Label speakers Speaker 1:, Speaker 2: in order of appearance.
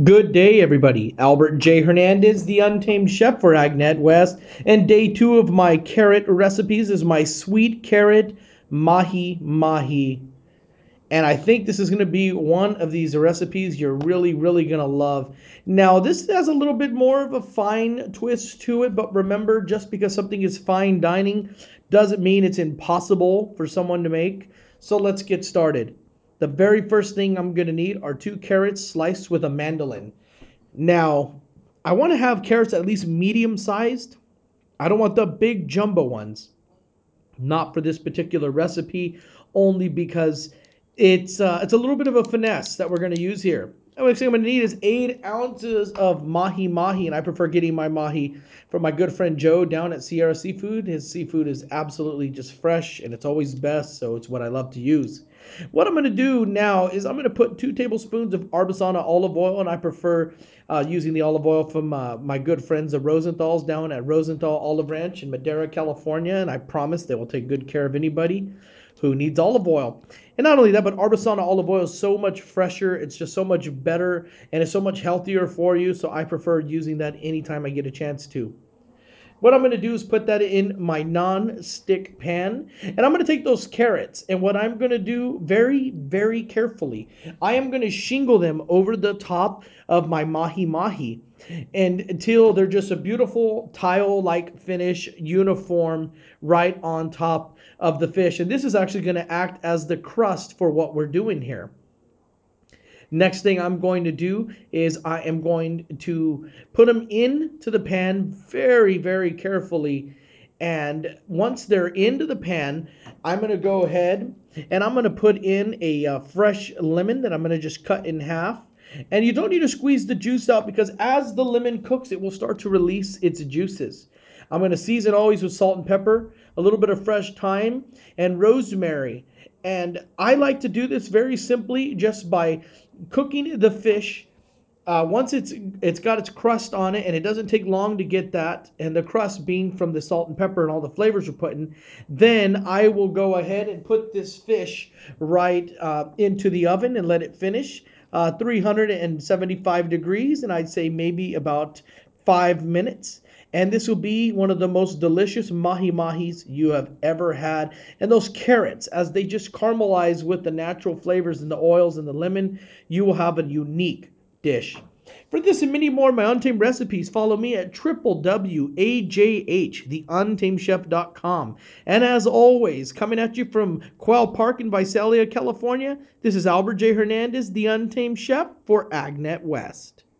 Speaker 1: Good day, everybody. Albert J. Hernandez, the Untamed Chef for Agnet West, and day two of my carrot recipes is my sweet carrot mahi mahi. And I think this is going to be one of these recipes you're really going to love. Now, this has a little bit more of a fine twist to it, but remember, just because something is fine dining doesn't mean it's impossible for someone to make. So let's get started. The very first thing I'm going to need are 2 carrots sliced with a mandolin. Now, I want to have carrots at least medium sized. I don't want the big jumbo ones. Not for this particular recipe, only because it's a little bit of a finesse that we're going to use here. And what I'm going to need is 8 ounces of mahi mahi, and I prefer getting my mahi from my good friend Joe down at Sierra Seafood. His seafood is absolutely just fresh, and it's always best, so it's what I love to use. What I'm going to do now is I'm going to put 2 tablespoons of Arbizana olive oil, and I prefer using the olive oil from my good friends the Rosenthal's down at Rosenthal Olive Ranch in Madera, California, and I promise they will take good care of anybody who needs olive oil. And not only that, but Arbizana olive oil is so much fresher, it's just so much better, and it's so much healthier for you, so I prefer using that anytime I get a chance to. What I'm going to do is put that in my non-stick pan, and I'm going to take those carrots, and what I'm going to do very carefully, I am going to shingle them over the top of my mahi mahi, and until they're just a beautiful tile-like finish, uniform, right on top of the fish. And this is actually going to act as the crust for what we're doing here. Next thing I'm going to do is I am going to put them into the pan very carefully. And once they're into the pan, I'm going to go ahead and I'm going to put in a fresh lemon that I'm going to just cut in half. And you don't need to squeeze the juice out because as the lemon cooks, it will start to release its juices. I'm going to season always with salt and pepper, a little bit of fresh thyme, and rosemary. And I like to do this very simply just by cooking the fish. Once it's got its crust on it, and it doesn't take long to get that, and the crust being from the salt and pepper and all the flavors we're putting, then I will go ahead and put this fish right into the oven and let it finish 375 degrees, and I'd say maybe about 5 minutes. And this will be one of the most delicious mahi mahis you have ever had. And those carrots, as they just caramelize with the natural flavors and the oils and the lemon, you will have a unique dish. For this and many more of my Untamed recipes, follow me at www.ajhtheuntamedchef.com. And as always, coming at you from Quail Park in Visalia, California, this is Albert J. Hernandez, the Untamed Chef for Agnet West.